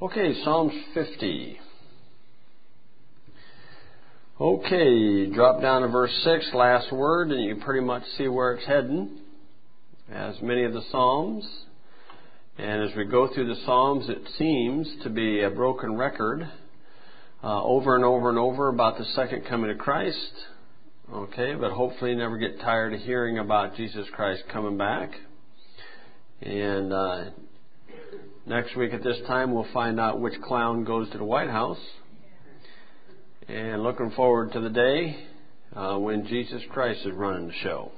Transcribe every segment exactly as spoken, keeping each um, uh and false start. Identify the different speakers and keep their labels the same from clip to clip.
Speaker 1: Okay, Psalms fifty. Okay, drop down to verse six, last word, and you pretty much see where it's heading, as many of the Psalms. And as we go through the Psalms, it seems to be a broken record uh, over and over and over about the second coming of Christ. Okay, but hopefully you never get tired of hearing about Jesus Christ coming back. And uh, next week at this time, we'll find out which clown goes to the White House. And looking forward to the day uh, when Jesus Christ is running the show.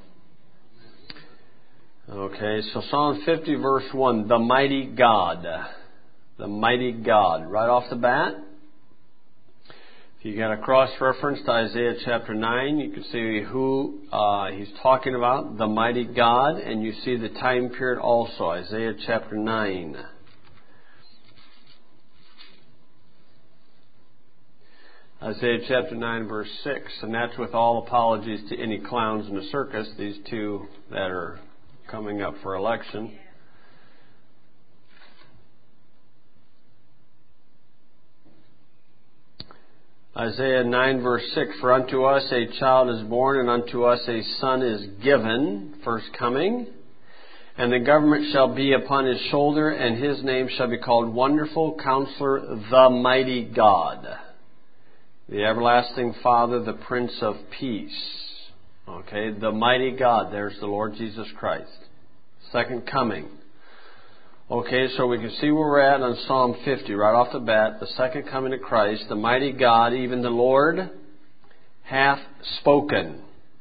Speaker 1: Okay, so Psalm fifty, verse one, the mighty God. The mighty God. Right off the bat, if you got a cross-reference to Isaiah chapter nine, you can see who uh, he's talking about, the mighty God, and you see the time period also, Isaiah chapter nine. Isaiah chapter nine, verse six, and that's with all apologies to any clowns in the circus, these two that are coming up for election. Isaiah nine, verse six, for unto us a child is born, and unto us a son is given, first coming. And the government shall be upon his shoulder, and his name shall be called Wonderful Counselor, the Mighty God, the Everlasting Father, the Prince of Peace. Okay, the Mighty God, there's the Lord Jesus Christ. Second coming. Okay, so we can see where we're at on Psalm fifty, right off the bat, the second coming of Christ, the mighty God, even the Lord, hath spoken,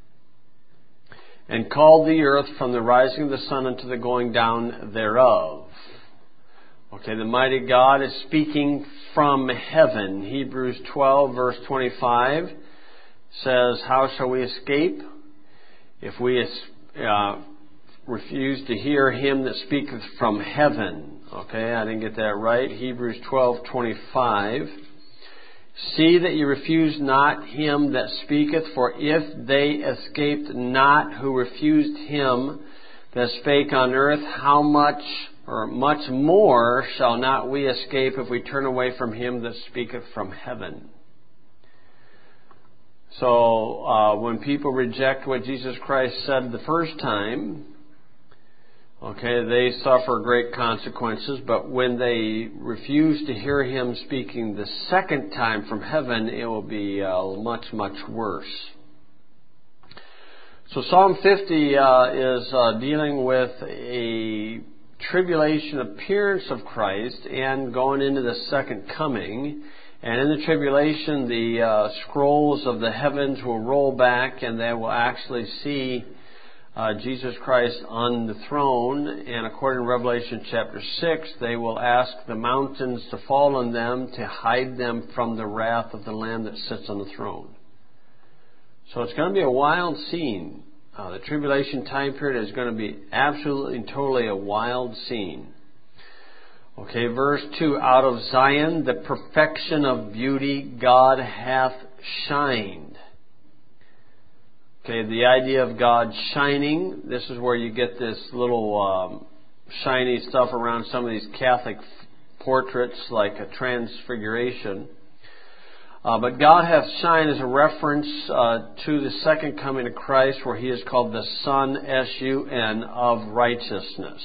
Speaker 1: and called the earth from the rising of the sun unto the going down thereof. Okay, the mighty God is speaking from heaven. Hebrews twelve, verse twenty-five says, how shall we escape if we uh, refuse to hear him that speaketh from heaven? Okay, I didn't get that right. Hebrews twelve, twenty-five. See that you refuse not him that speaketh, for if they escaped not who refused him that spake on earth, how much or much more shall not we escape if we turn away from him that speaketh from heaven? So uh, when people reject what Jesus Christ said the first time, okay, they suffer great consequences. But when they refuse to hear him speaking the second time from heaven, it will be uh, much, much worse. So Psalm fifty uh, is uh, dealing with a tribulation appearance of Christ and going into the second coming. And in the tribulation, the uh, scrolls of the heavens will roll back, and they will actually see uh, Jesus Christ on the throne. And according to Revelation chapter six, they will ask the mountains to fall on them to hide them from the wrath of the Lamb that sits on the throne. So it's going to be a wild scene. Uh, the tribulation time period is going to be absolutely and totally a wild scene. Okay, verse two, out of Zion the perfection of beauty God hath shined. Okay, the idea of God shining, this is where you get this little um, shiny stuff around some of these Catholic portraits, like a transfiguration. Uh, but God hath shined is a reference uh, to the second coming of Christ, where he is called the Sun, S U N, of righteousness.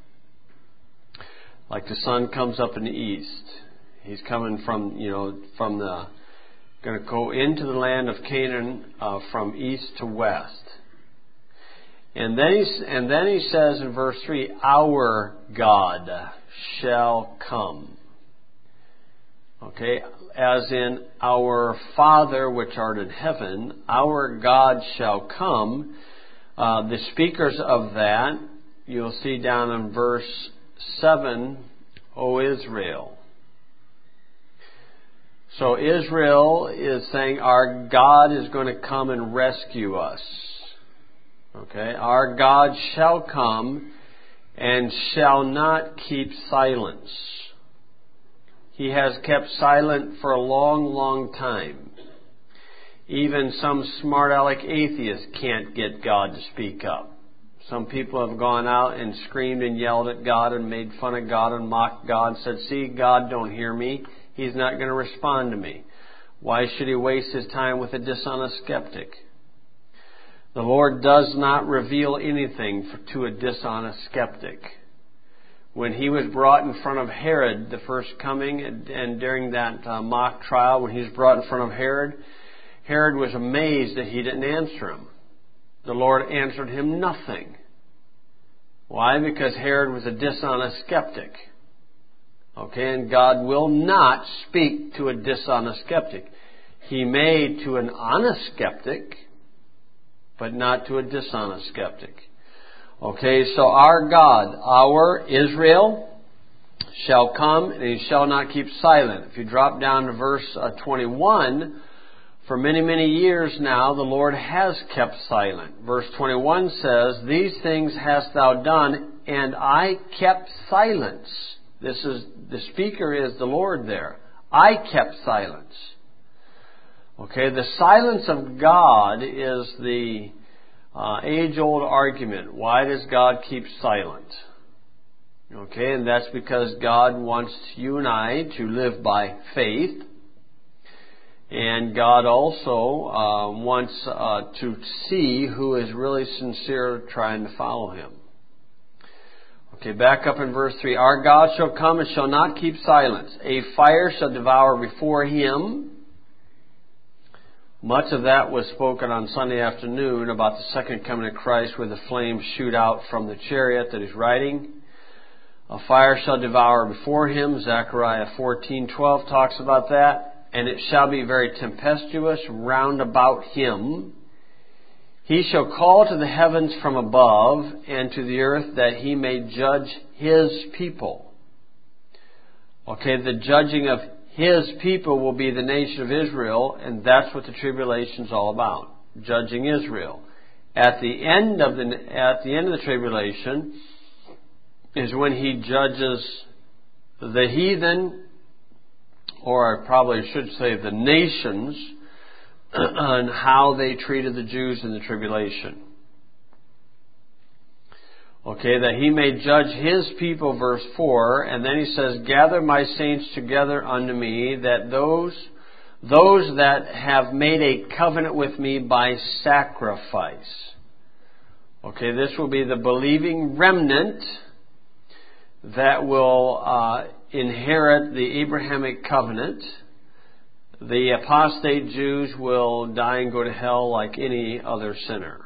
Speaker 1: Like the sun comes up in the east. He's coming from, you know, from the, going to go into the land of Canaan uh, from east to west. And then, he, and then he says in verse three, our God shall come. Okay, as in our Father which art in heaven, our God shall come. Uh, the speakers of that, you'll see down in verse seven, O Israel. So Israel is saying our God is going to come and rescue us. Okay, our God shall come and shall not keep silence. He has kept silent for a long, long time. Even some smart aleck atheists can't get God to speak up. Some people have gone out and screamed and yelled at God and made fun of God and mocked God and said, see, God don't hear me. He's not going to respond to me. Why should he waste his time with a dishonest skeptic? The Lord does not reveal anything to a dishonest skeptic. When he was brought in front of Herod, the first coming, and, and during that uh, mock trial, when he was brought in front of Herod, Herod was amazed that he didn't answer him. The Lord answered him nothing. Why? Because Herod was a dishonest skeptic. Okay, and God will not speak to a dishonest skeptic. He may to an honest skeptic, but not to a dishonest skeptic. Okay, so our God, our Israel, shall come and he shall not keep silent. If you drop down to verse uh, twenty-one, for many, many years now the Lord has kept silent. Verse twenty-one says, these things hast thou done, and I kept silence. This is, the speaker is the Lord there. I kept silence. Okay, the silence of God is the uh, age-old argument. Why does God keep silent? Okay, and that's because God wants you and I to live by faith. And God also uh, wants uh, to see who is really sincere trying to follow him. Okay, back up in verse three. Our God shall come and shall not keep silence. A fire shall devour before him. Much of that was spoken on Sunday afternoon about the second coming of Christ, where the flames shoot out from the chariot that he's riding. A fire shall devour before him. Zechariah fourteen twelve talks about that. And it shall be very tempestuous round about him. He shall call to the heavens from above, and to the earth, that he may judge his people. Okay, the judging of his people will be the nation of Israel, and that's what the tribulation is all about, judging Israel. At the end of the at the end of the tribulation is when he judges the heathen, or I probably should say the nations, on how they treated the Jews in the tribulation. Okay, that he may judge his people, verse four, and then he says, gather my saints together unto me, that those, those that have made a covenant with me by sacrifice. Okay, this will be the believing remnant that will uh, inherit the Abrahamic covenant. The apostate Jews will die and go to hell like any other sinner.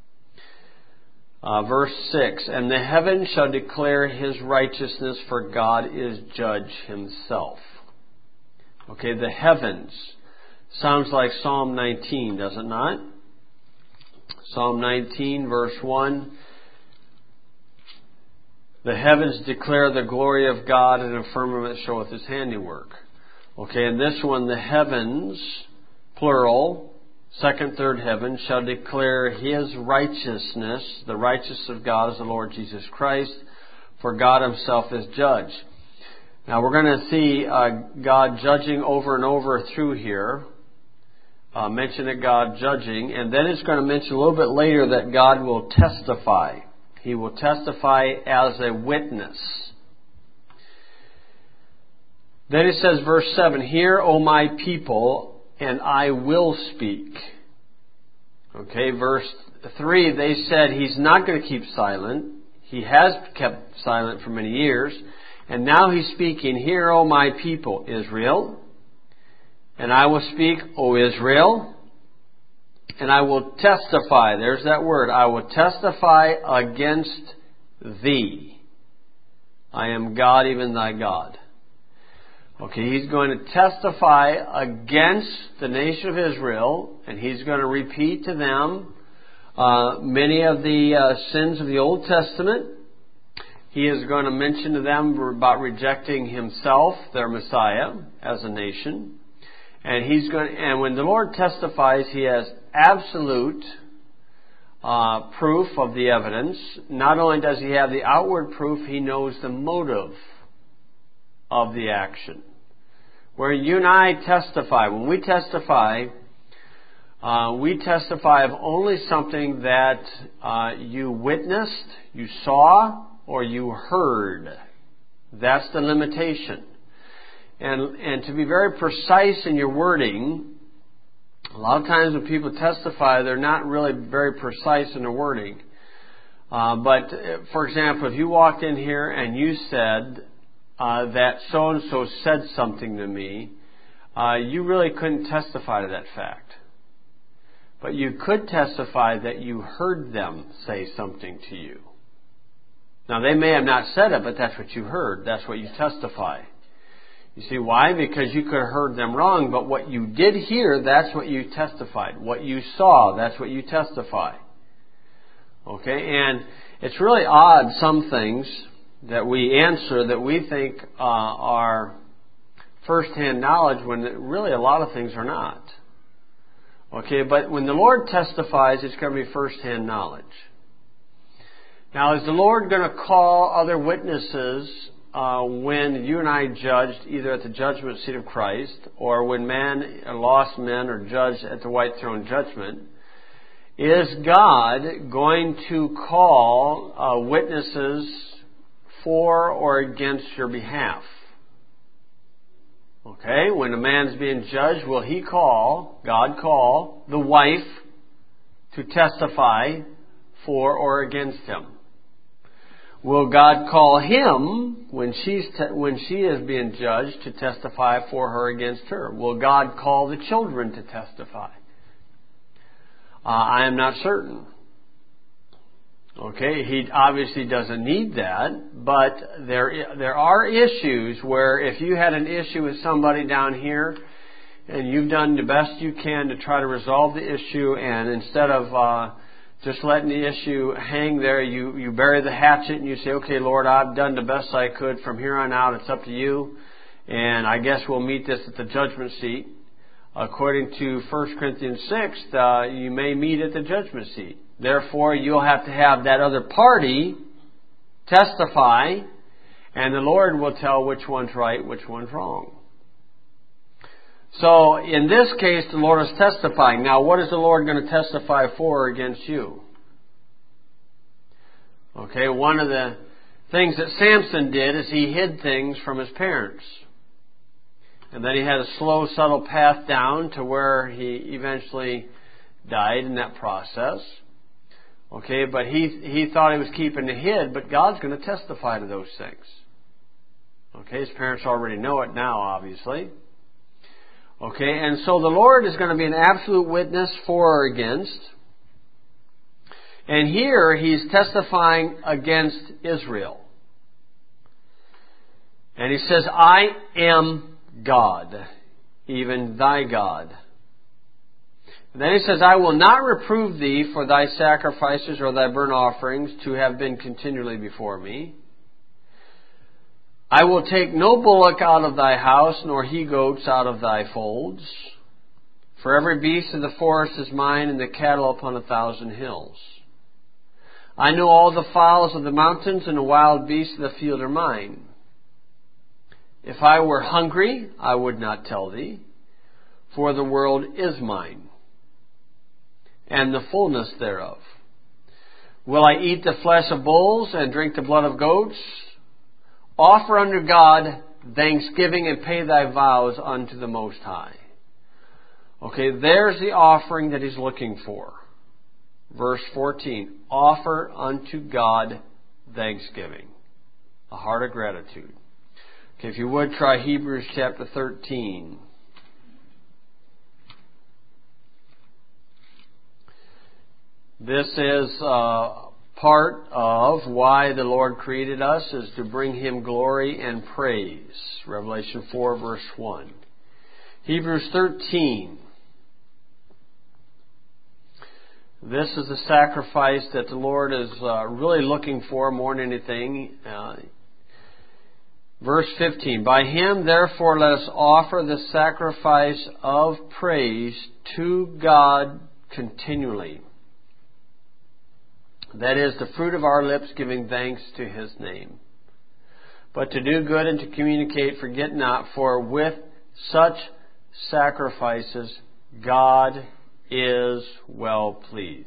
Speaker 1: Uh, verse six, and the heaven shall declare his righteousness, for God is judge himself. Okay, the heavens. Sounds like Psalm nineteen, does it not? Psalm nineteen, verse one. The heavens declare the glory of God, and a firmament showeth his handiwork. Okay, and this one, the heavens, plural, second, third heaven, shall declare his righteousness. The righteousness of God is the Lord Jesus Christ, for God himself is judge. Now we're going to see uh, God judging over and over through here. Uh, mention of God judging, and then it's going to mention a little bit later that God will testify. He will testify as a witness. Then it says, verse seven, hear, O my people, and I will speak. Okay, verse three, they said he's not going to keep silent. He has kept silent for many years. And now he's speaking, hear, O my people, Israel, and I will speak, O Israel, and I will testify. There's that word. I will testify against thee. I am God, even thy God. Okay, he's going to testify against the nation of Israel, and he's going to repeat to them uh, many of the uh, sins of the Old Testament. He is going to mention to them about rejecting himself, their Messiah, as a nation. And he's going to, and when the Lord testifies, he has absolute uh, proof of the evidence. Not only does he have the outward proof, he knows the motive of the action. Where you and I testify, when we testify, Uh, we testify of only something that uh, you witnessed, you saw, or you heard. That's the limitation. And, and to be very precise in your wording, a lot of times when people testify, they're not really very precise in their wording. Uh, but, for example, if you walked in here and you said uh, that so-and-so said something to me, uh, you really couldn't testify to that fact. But you could testify that you heard them say something to you. Now, they may have not said it, but that's what you heard. That's what you testify. You see why? Because you could have heard them wrong, but what you did hear, that's what you testified. What you saw, that's what you testify. Okay? And it's really odd, some things that we answer that we think uh, are first-hand knowledge when really a lot of things are not. Okay, but when the Lord testifies, it's going to be first-hand knowledge. Now, is the Lord going to call other witnesses uh, when you and I judged either at the judgment seat of Christ or when man, lost men are judged at the white throne judgment? Is God going to call uh, witnesses for or against your behalf? Okay, when a man's being judged, will he call, God call, the wife to testify for or against him? Will God call him when she's te- when she is being judged to testify for her against her? Will God call the children to testify? Uh, I am not certain. Okay, he obviously doesn't need that, but there there are issues where if you had an issue with somebody down here and you've done the best you can to try to resolve the issue, and instead of uh, just letting the issue hang there, you, you bury the hatchet and you say, okay, Lord, I've done the best I could. From here on out, it's up to you, and I guess we'll meet this at the judgment seat. According to First Corinthians six, uh, you may meet at the judgment seat. Therefore, you'll have to have that other party testify, and the Lord will tell which one's right, which one's wrong. So, in this case, the Lord is testifying. Now, what is the Lord going to testify for or against you? Okay, one of the things that Samson did is he hid things from his parents. And then he had a slow, subtle path down to where he eventually died in that process. Okay, but he he thought he was keeping it hid, but God's going to testify to those things. Okay, his parents already know it now, obviously. Okay, and so the Lord is going to be an absolute witness for or against. And here he's testifying against Israel. And he says, I am God, even thy God. And then he says, I will not reprove thee for thy sacrifices or thy burnt offerings to have been continually before me. I will take no bullock out of thy house, nor he-goats out of thy folds. For every beast of the forest is mine, and the cattle upon a thousand hills. I know all the fowls of the mountains, and the wild beasts of the field are mine. If I were hungry, I would not tell thee, for the world is mine, and the fullness thereof. Will I eat the flesh of bulls and drink the blood of goats? Offer unto God thanksgiving and pay thy vows unto the Most High. Okay, there's the offering that he's looking for. Verse fourteen, offer unto God thanksgiving, a heart of gratitude. Okay, if you would, try Hebrews chapter thirteen. This is uh, part of why the Lord created us, is to bring Him glory and praise. Revelation four, verse one. Hebrews thirteen. This is the sacrifice that the Lord is uh, really looking for more than anything. Uh, verse fifteen. By Him, therefore, let us offer the sacrifice of praise to God continually. That is, the fruit of our lips giving thanks to His name. But to do good and to communicate, forget not, for with such sacrifices God is well pleased.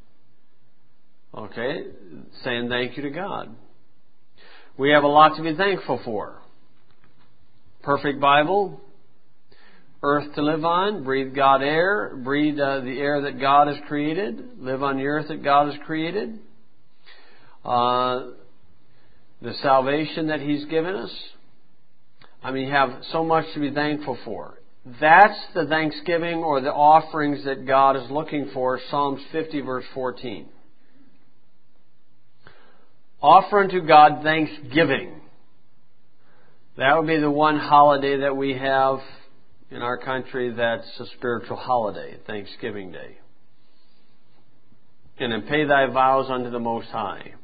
Speaker 1: Okay? Saying thank you to God. We have a lot to be thankful for. Perfect Bible, earth to live on, breathe God air, breathe uh, the air that God has created, live on the earth that God has created, uh, the salvation that He's given us. I mean, you have so much to be thankful for. That's the thanksgiving or the offerings that God is looking for, Psalms fifty verse fourteen. Offer unto God thanksgiving. That would be the one holiday that we have in our country that's a spiritual holiday, Thanksgiving Day. And then pay thy vows unto the Most High.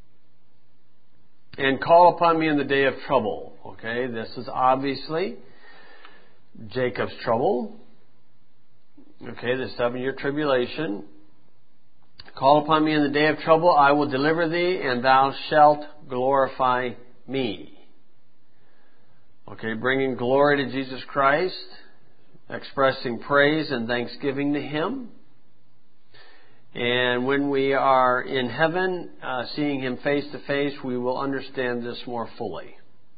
Speaker 1: And call upon me in the day of trouble. Okay, this is obviously Jacob's trouble. Okay, the seven-year tribulation. Call upon me in the day of trouble, I will deliver thee, and thou shalt glorify me. Okay, bringing glory to Jesus Christ, expressing praise and thanksgiving to Him. And when we are in heaven, uh, seeing Him face to face, we will understand this more fully.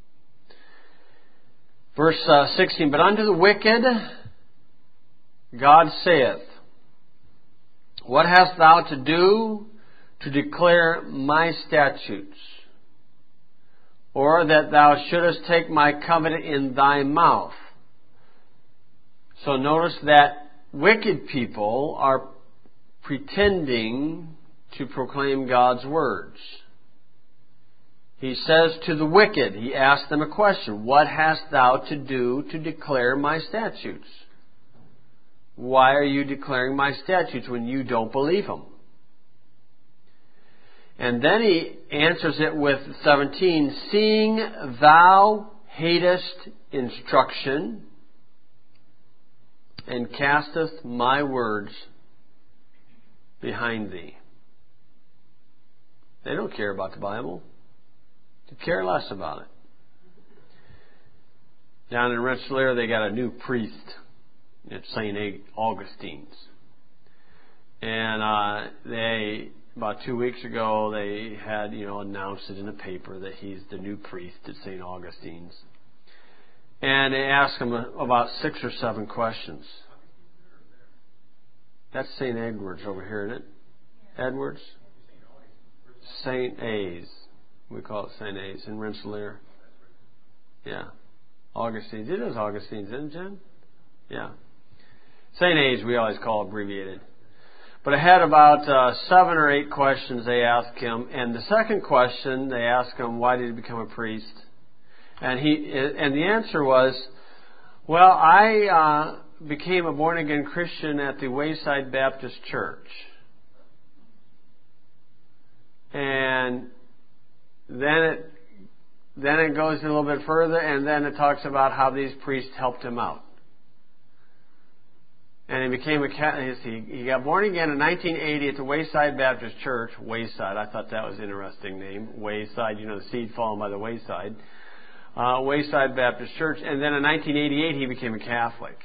Speaker 1: Verse uh, sixteen, but unto the wicked God saith, what hast thou to do to declare my statutes? Or that thou shouldest take my covenant in thy mouth. So notice that wicked people are pretending to proclaim God's words. He says to the wicked, he asks them a question, what hast thou to do to declare my statutes? Why are you declaring my statutes when you don't believe them? And then he answers it with seventeen, seeing thou hatest instruction and casteth my words behind thee. They don't care about the Bible. They care less about it. Down in Rensselaer, they got a new priest at Saint Augustine's. And uh, they... About two weeks ago, they had, you know, announced it in the paper that he's the new priest at Saint Augustine's. And they asked him about six or seven questions. That's Saint Edward's over here, isn't it? Edwards? Saint A's. We call it Saint A's in Rensselaer. Yeah. Augustine's. It is Augustine's, isn't it, Jen? Yeah. Saint A's we always call abbreviated. But I had about uh, seven or eight questions they asked him. And the second question, they asked him, why did he become a priest? And he and the answer was, well, I uh, became a born-again Christian at the Wayside Baptist Church. And then it then it goes a little bit further, and then it talks about how these priests helped him out. And he became a he, he got born again in nineteen eighty at the Wayside Baptist Church. Wayside, I thought that was an interesting name. Wayside, you know, the seed falling by the wayside. Uh, Wayside Baptist Church. And then in nineteen eighty-eight, he became a Catholic.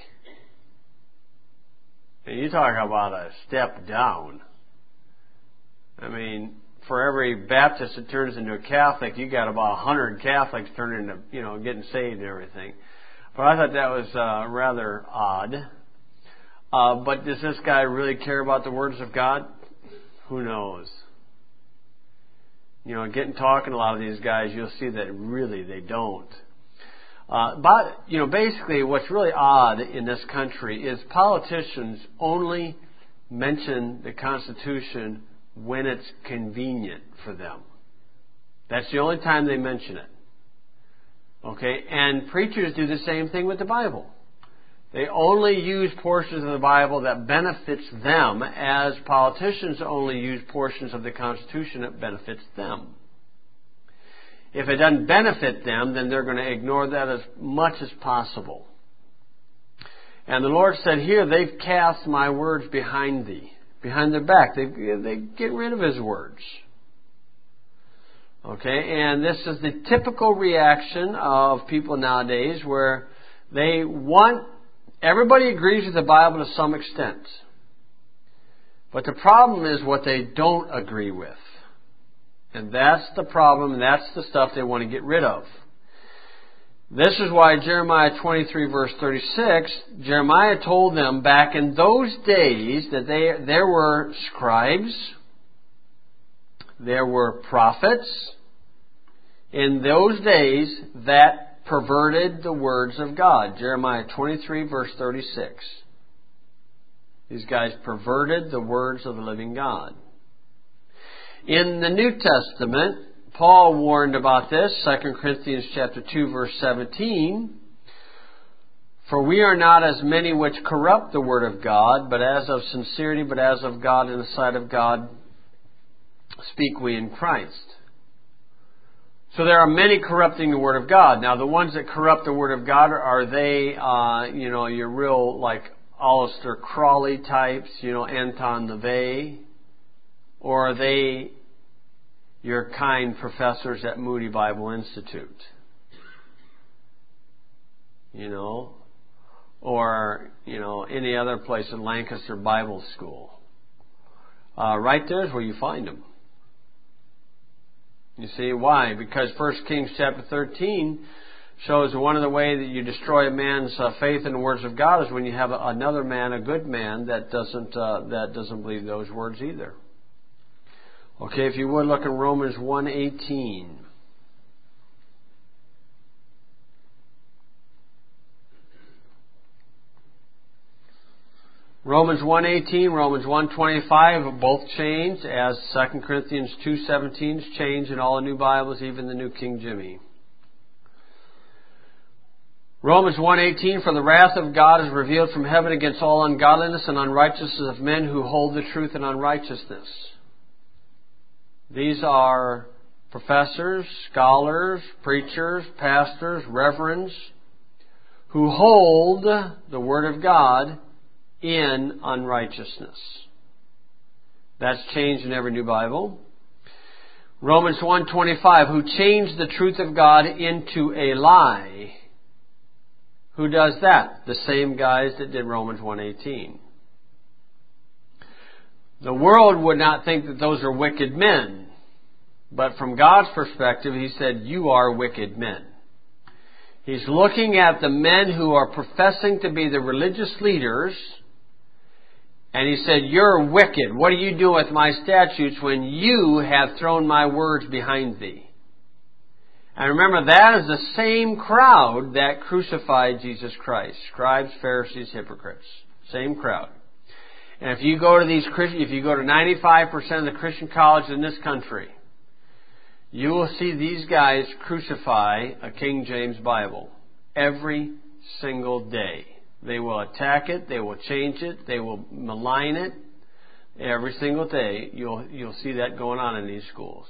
Speaker 1: And you talk about a step down. I mean, for every Baptist that turns into a Catholic, you got about a hundred Catholics turning into, you know, getting saved and everything. But I thought that was uh, rather odd. Uh, but does this guy really care about the words of God? Who knows? You know, getting talking to a lot of these guys, you'll see that really they don't. Uh, but, you know, basically what's really odd in this country is politicians only mention the Constitution when it's convenient for them. That's the only time they mention it. Okay? And preachers do the same thing with the Bible. They only use portions of the Bible that benefits them, as politicians only use portions of the Constitution that benefits them. If it doesn't benefit them, then they're going to ignore that as much as possible. And the Lord said here, they've cast my words behind thee, behind their back. They they get rid of His words. Okay, and this is the typical reaction of people nowadays, where they want. Everybody agrees with the Bible to some extent. But the problem is what they don't agree with. And that's the problem, and that's the stuff they want to get rid of. This is why Jeremiah twenty-three verse thirty-six, Jeremiah told them back in those days that they, there were scribes, there were prophets in those days that perverted the words of God. Jeremiah twenty-three verse thirty-six. These guys perverted the words of the living God. In the New Testament, Paul warned about this, Second Corinthians chapter two verse seventeen. For we are not as many which corrupt the word of God, but as of sincerity, but as of God in the sight of God, speak we in Christ. So there are many corrupting the word of God. Now the ones that corrupt the word of God, are they, uh, you know, your real like Alistair Crawley types, you know, Anton LaVey? Or are they your kind professors at Moody Bible Institute? You know? Or, you know, any other place in Lancaster Bible School. Uh, right there is where you find them. You see, why? Because First Kings chapter thirteen shows one of the ways that you destroy a man's uh, faith in the words of God is when you have a, another man, a good man, that doesn't uh, that doesn't believe those words either. Okay, if you would look in Romans one eighteen. Romans one eighteen, Romans one twenty-five have both changed, as Second Corinthians two seventeen is changed in all the new Bibles, even the New King Jimmy. Romans one eighteen, for the wrath of God is revealed from heaven against all ungodliness and unrighteousness of men who hold the truth in unrighteousness. These are professors, scholars, preachers, pastors, reverends, who hold the Word of God in unrighteousness. That's changed in every new Bible. Romans one twenty-five, who changed the truth of God into a lie. Who does that? The same guys that did Romans one eighteen. The world would not think that those are wicked men. But from God's perspective, He said, you are wicked men. He's looking at the men who are professing to be the religious leaders, and He said, you're wicked. What are you doing with my statutes when you have thrown my words behind thee? And remember, that is the same crowd that crucified Jesus Christ. Scribes, Pharisees, hypocrites. Same crowd. And if you go to these Christian, if you go to ninety-five percent of the Christian colleges in this country, you will see these guys crucify a King James Bible every single day. They will attack it. They will change it. They will malign it. Every single day, you'll you'll see that going on in these schools.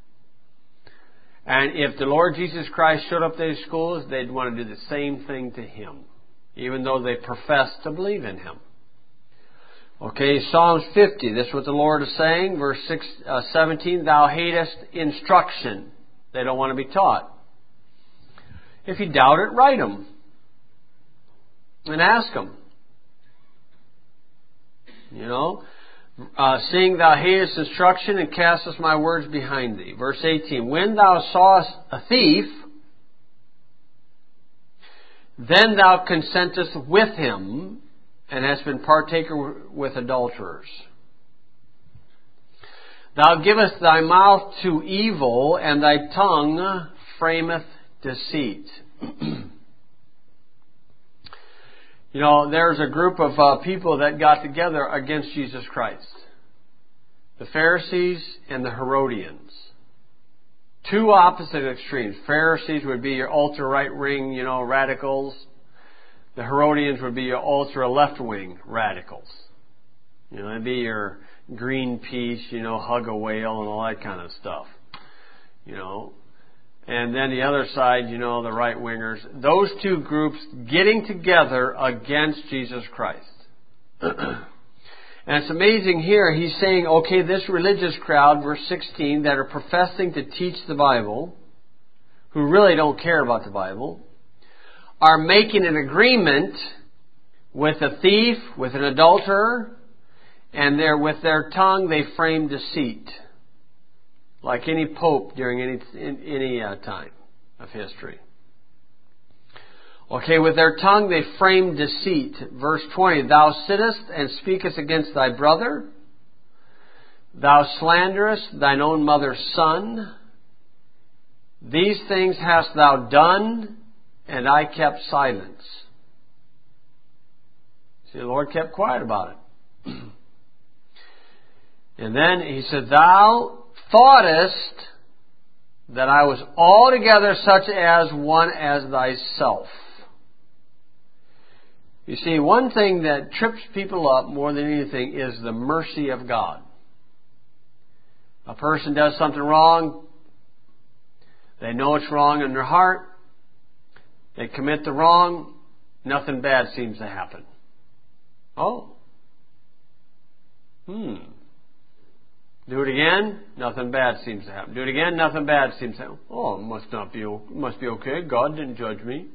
Speaker 1: And if the Lord Jesus Christ showed up at these schools, they'd want to do the same thing to Him, even though they profess to believe in Him. Okay, Psalms fifty. This is what the Lord is saying. Verse six, uh, seventeen, thou hatest instruction. They don't want to be taught. If you doubt it, write them. And ask them. You know, uh, seeing thou hatest instruction and castest my words behind thee. Verse eighteen, when thou sawest a thief, then thou consentest with him, and hast been partaker with adulterers. Thou givest thy mouth to evil, and thy tongue frameth deceit. You know, there's a group of uh, people that got together against Jesus Christ. The Pharisees and the Herodians. Two opposite extremes. Pharisees would be your ultra right-wing, you know, radicals. The Herodians would be your ultra left-wing radicals. You know, they'd be your Greenpeace, you know, hug a whale and all that kind of stuff. You know. And then the other side, you know, the right-wingers. Those two groups getting together against Jesus Christ. And it's amazing here, he's saying, okay, this religious crowd, verse sixteen, that are professing to teach the Bible, who really don't care about the Bible, are making an agreement with a thief, with an adulterer, And there, with their tongue they frame deceit, like any pope during any in, any uh, time of history. Okay, with their tongue they frame deceit. Verse twenty, thou sittest and speakest against thy brother. Thou slanderest thine own mother's son. These things hast thou done, and I kept silence. See, the Lord kept quiet about it. And then he said, thou thoughtest that I was altogether such as one as thyself. You see, one thing that trips people up more than anything is the mercy of God. A person does something wrong. They know it's wrong in their heart. They commit the wrong. Nothing bad seems to happen. Oh. Hmm. Do it again. Nothing bad seems to happen. Do it again. Nothing bad seems to happen. Oh, it must not be. It must be okay. God didn't judge me.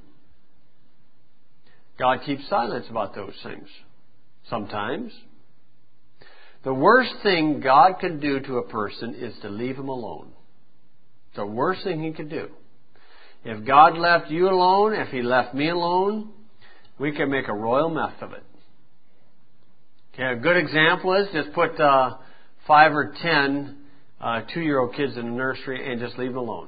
Speaker 1: God keeps silence about those things. Sometimes. The worst thing God can do to a person is to leave him alone. The worst thing He could do. If God left you alone, if He left me alone, we can make a royal mess of it. Okay, a good example is just put uh, five or ten uh, two-year-old kids in the nursery and just leave them alone.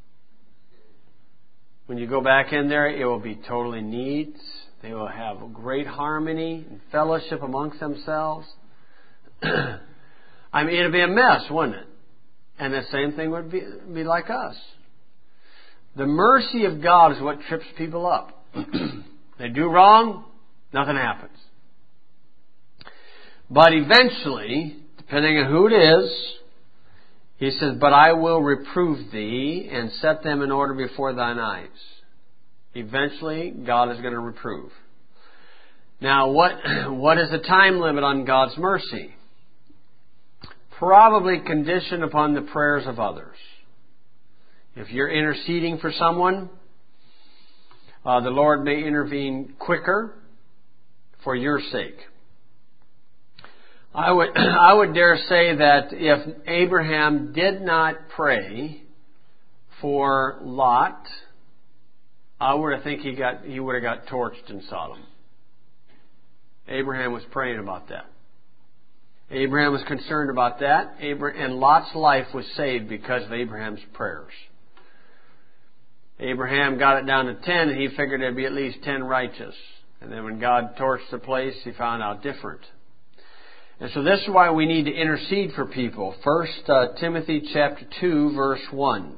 Speaker 1: When you go back in there, it will be totally neat. They will have great harmony and fellowship amongst themselves. I mean, it'd be a mess, wouldn't it? And the same thing would be, be like us. The mercy of God is what trips people up. They do wrong, nothing happens. But eventually, depending on who it is, He says, but I will reprove thee and set them in order before thine eyes. Eventually, God is going to reprove. Now, what what is the time limit on God's mercy? Probably conditioned upon the prayers of others. If you're interceding for someone, uh, the Lord may intervene quicker for your sake. I would I would dare say that if Abraham did not pray for Lot, I would have think he got he would have got torched in Sodom. Abraham was praying about that. Abraham was concerned about that, and Lot's life was saved because of Abraham's prayers. Abraham got it down to ten, and he figured there'd be at least ten righteous. And then when God torched the place, he found out different. And so this is why we need to intercede for people. First uh, Timothy chapter two, verse one.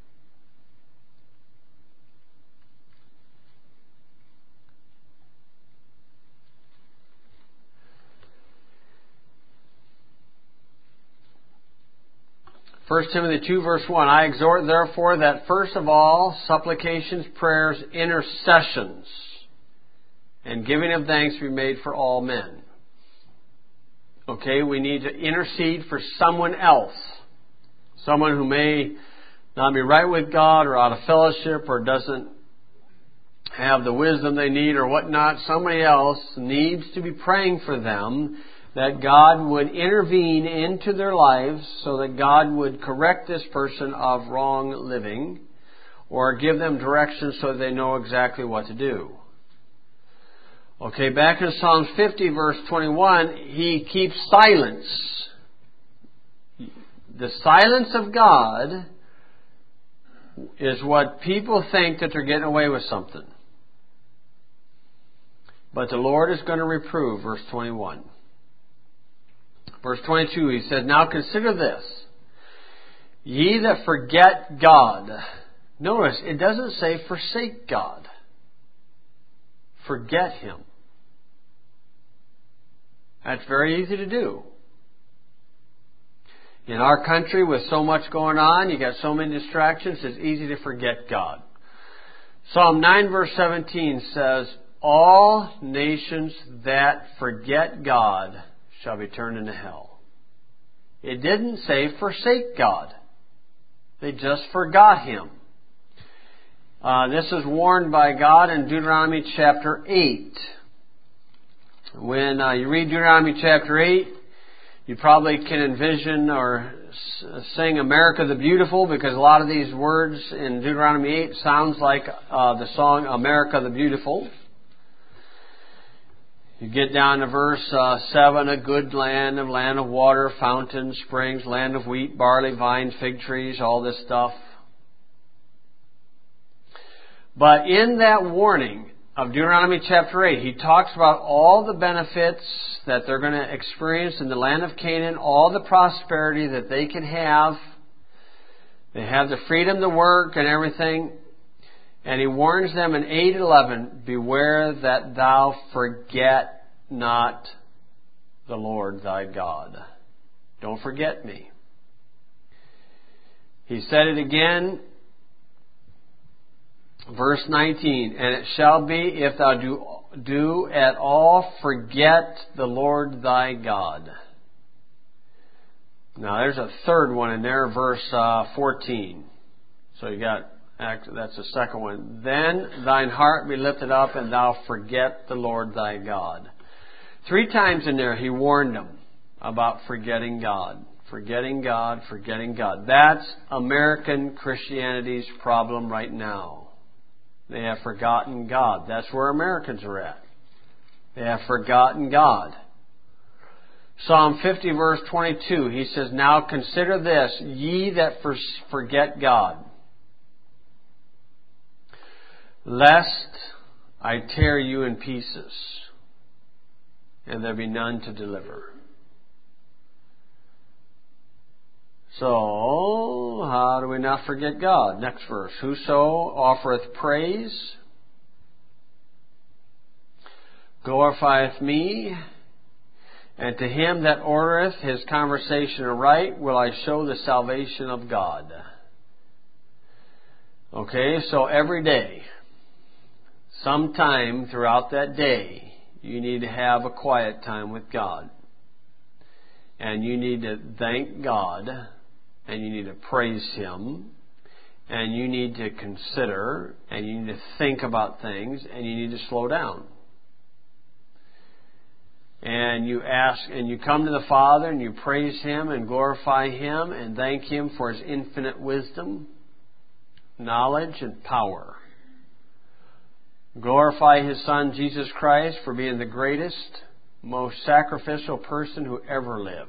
Speaker 1: First Timothy two, verse one. I exhort therefore that first of all, supplications, prayers, intercessions, and giving of thanks be made for all men. Okay, we need to intercede for someone else. Someone who may not be right with God or out of fellowship or doesn't have the wisdom they need or whatnot. Somebody else needs to be praying for them that God would intervene into their lives so that God would correct this person of wrong living or give them direction so they know exactly what to do. Okay, back in Psalm fifty, verse twenty-one, He keeps silence. The silence of God is what people think that they're getting away with something. But the Lord is going to reprove, verse twenty-one. Verse twenty-two, He said, now consider this, ye that forget God. Notice, it doesn't say forsake God. Forget Him. That's very easy to do. In our country, with so much going on, you got so many distractions, it's easy to forget God. Psalm nine, verse seventeen says, all nations that forget God shall be turned into hell. It didn't say forsake God. They just forgot Him. Uh, this is warned by God in Deuteronomy chapter eight. When uh, you read Deuteronomy chapter eight, You probably can envision or sing America the Beautiful, because a lot of these words in Deuteronomy eight sounds like uh, the song America the Beautiful. You get down to verse uh, seven, a good land, a land of water, fountains, springs, land of wheat, barley, vines, fig trees, all this stuff. But in that warning of Deuteronomy chapter eight, he talks about all the benefits that they're going to experience in the land of Canaan, all the prosperity that they can have. They have the freedom to work and everything. And he warns them in eight eleven, beware that thou forget not the Lord thy God. Don't forget me. He said it again, verse nineteen, and it shall be, if thou do, do at all forget the Lord thy God. Now there's a third one in there, verse uh, fourteen. So you got, that's the second one. Then thine heart be lifted up, and thou forget the Lord thy God. Three times in there he warned them about forgetting God. Forgetting God, forgetting God. That's American Christianity's problem right now. They have forgotten God. That's where Americans are at. They have forgotten God. Psalm fifty verse twenty-two, he says, now consider this, ye that forget God, lest I tear you in pieces, and there be none to deliver. So, how do we not forget God? Next verse. Whoso offereth praise glorifieth me, and to him that ordereth his conversation aright will I show the salvation of God. Okay, so every day, sometime throughout that day, you need to have a quiet time with God. And you need to thank God, and you need to praise Him, and you need to consider, and you need to think about things, and you need to slow down. And you ask, and you come to the Father, and you praise Him, and glorify Him, and thank Him for His infinite wisdom, knowledge, and power. Glorify His Son, Jesus Christ, for being the greatest, most sacrificial person who ever lived.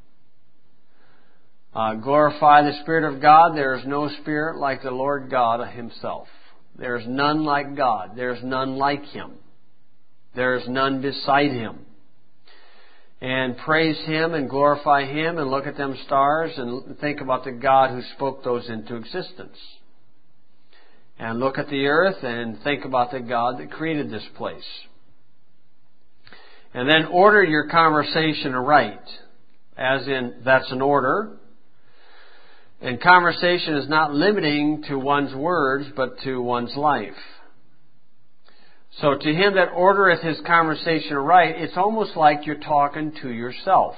Speaker 1: Uh, glorify the Spirit of God. There is no Spirit like the Lord God Himself. There is none like God. There is none like Him. There is none beside Him. And praise Him and glorify Him and look at them stars and think about the God who spoke those into existence. And look at the earth and think about the God that created this place. And then order your conversation aright. As in, that's an order. And conversation is not limiting to one's words, but to one's life. So to him that ordereth his conversation aright, it's almost like you're talking to yourself.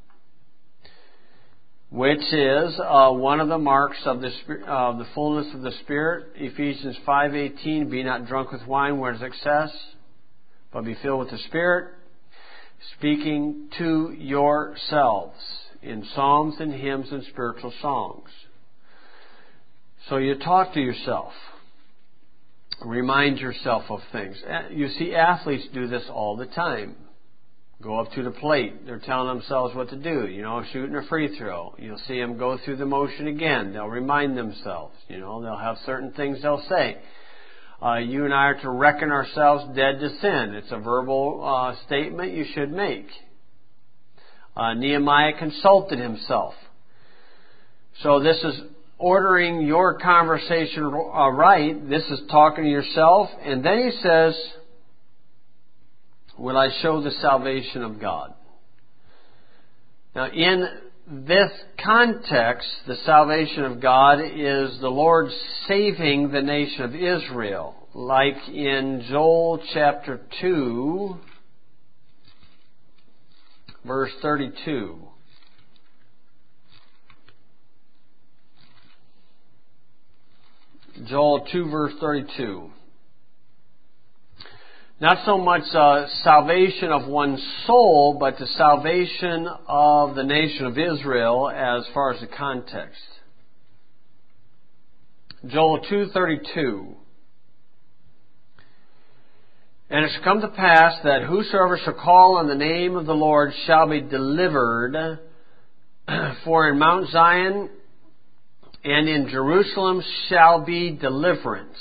Speaker 1: Which is uh, one of the marks of the uh, the fullness of the Spirit. Ephesians five eighteen, be not drunk with wine where is excess, but be filled with the Spirit, speaking to yourselves in psalms and hymns and spiritual songs. So you talk to yourself. Remind yourself of things. You see athletes do this all the time. Go up to the plate. They're telling themselves what to do. You know, shooting a free throw. You'll see them go through the motion again. They'll remind themselves. You know, they'll have certain things they'll say. Uh, you and I are to reckon ourselves dead to sin. It's a verbal uh, statement you should make. Uh, Nehemiah consulted himself. So this is ordering your conversation uh, right. This is talking to yourself. And then he says, will I show the salvation of God? Now, in this context, the salvation of God is the Lord saving the nation of Israel. Like in Joel chapter two, verse thirty-two. Joel two, verse thirty-two. not so much uh, salvation of one's soul, but the salvation of the nation of Israel as far as the context. Joel two thirty-two. And it shall come to pass that whosoever shall call on the name of the Lord shall be delivered. For in Mount Zion and in Jerusalem shall be deliverance,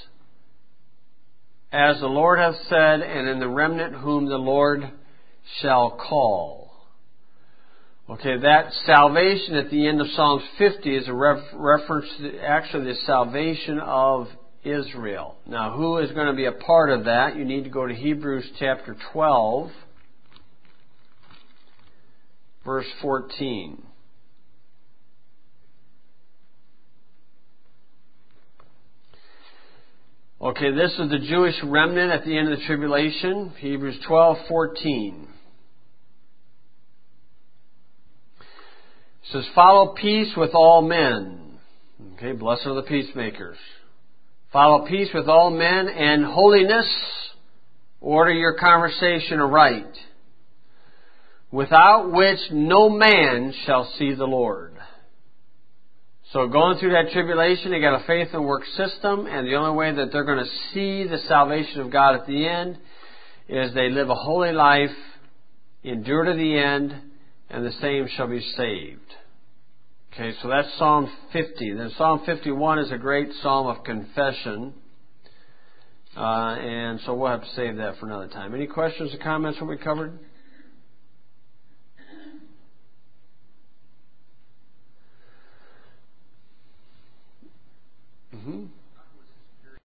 Speaker 1: as the Lord hath said, and in the remnant whom the Lord shall call. Okay, that salvation at the end of Psalms fifty is a ref- reference to actually the salvation of Israel. Now, who is going to be a part of that? You need to go to Hebrews chapter twelve, verse fourteen. Okay, this is the Jewish remnant at the end of the tribulation. Hebrews twelve fourteen. It says, follow peace with all men. Okay, blessed are the peacemakers. Follow peace with all men and holiness. Order your conversation aright, without which no man shall see the Lord. So going through that tribulation, they got a faith and work system, and the only way that they're going to see the salvation of God at the end is they live a holy life, endure to the end, and the same shall be saved. Okay, so that's Psalm fifty. Then Psalm fifty-one is a great psalm of confession. Uh, and so we'll have to save that for another time. Any questions or comments on what we covered?